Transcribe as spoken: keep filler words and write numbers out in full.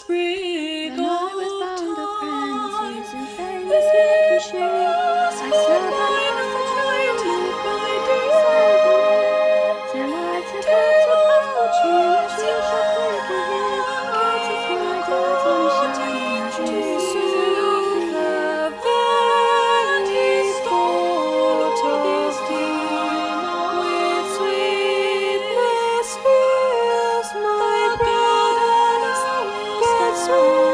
sprig When I was of bound apprentice in time, famous Lancashire, I served my master and moved my days heavenward. Till I took out to poetry, which you shall quickly hear. For 'tis my delight in shining as the season of the year. and his thought of thee with sweetness fills my breast.